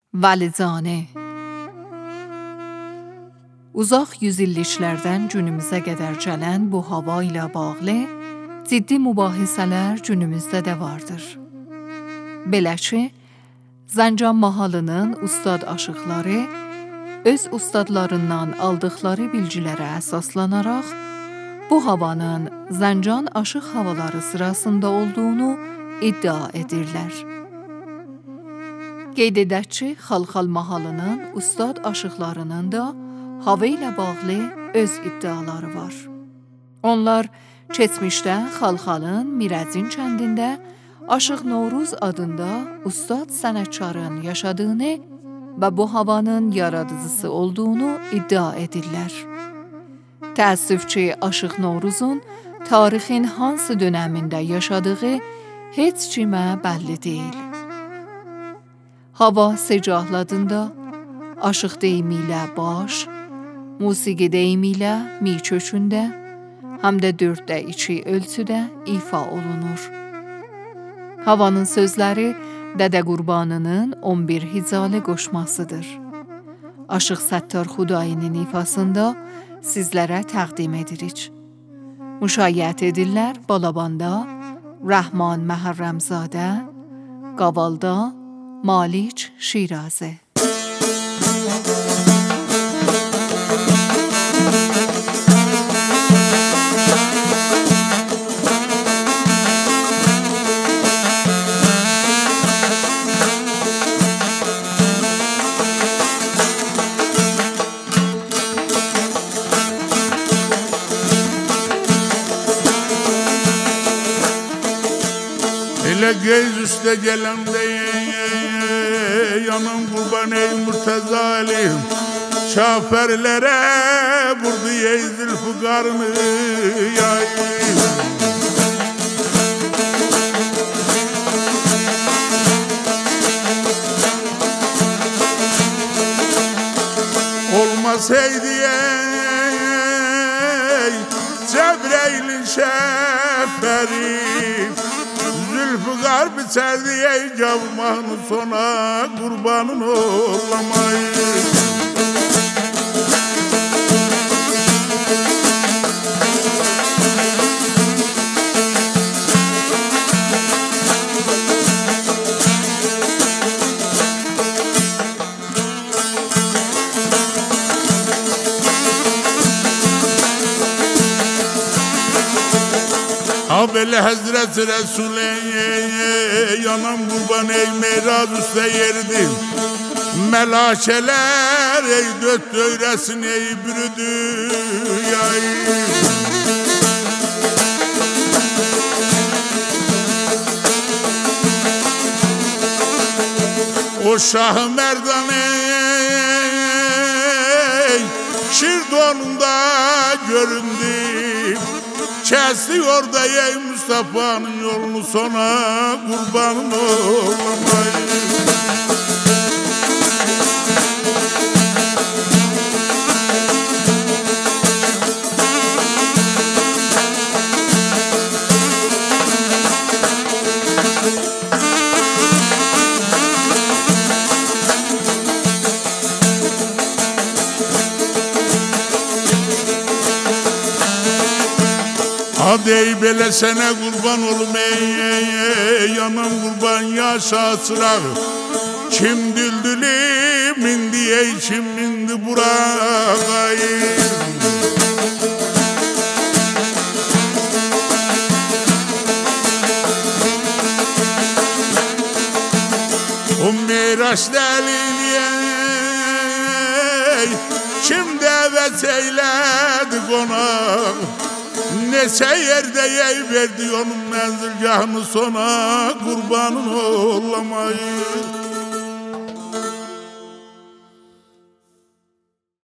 Valizane. Uzaq yüzilliklərdən günümüzə qədər gələn bu hava ilə bağlı ciddi mübahisələr günümüzdə də vardır. Belə ki, Zəncan mahalının ustad aşıqları öz ustadlarından aldıqları bilgilərə əsaslanaraq bu havanın Zəncan aşıq havaları sırasında olduğunu iddia edirlər. Qeyd edək ki, Xalxal mahalının ustad aşıqlarının da hava ilə bağlı öz iddiaları var. Onlar keçmişdə Xalxalın Mirəzin kəndində Aşıq Novruz adında ustad sənətkarın yaşadığını və bu havanın yaradıcısı olduğunu iddia edirlər. Təəssüf ki, Aşıq Novruzun tarixin hansı dönəmində yaşadığı heç kimə bəlli deyil. Hava secahladığında aşıq deyimi ilə baş, musiqi deyimi ilə mi kökündə, həm də 4/2 ölçüdə ifa olunur. Havanın sözləri Dədə Qurbanının 11 hicalı qoşmasıdır. Aşıq Səttar Xudayinin ifasında sizlərə təqdim edirik. Müşayiət edirlər Balabanda, Rəhman Məhərrəmzadə, Qavalda, Malik Şirazə. Elə göz üstə gələndə yanım qurban ey Murtəza Ali, şafərlərə vurdu ey Zülfüqarını yay. Olmasaydı ey Cəbreylin şəfəri, Zülfüqar biçərdi ey cavmanı sona, qurbanın olamayı. Belə Həzrət Rəsul'e yanam qurban ey Meyrad üstə yerdi. Məlakələr ey döt döyrəsin ey bürüdü yay. O Şah-ı Merdan ey Şirdonunda göründü. Kesti orada ey Mustafa'nın yolunu sona, kurbanın olamayı. Hadi ey belə sənə qurban olum ey yanam qurban yaşa çıraq. Kim düldülü mindi ey kim mindi burağa ey. O Meyraş dəlili ey kim dəvət eylədi qonaq. Neçə yerdə ey verdi onun mənzilgahını sona, qurbanın olamayı.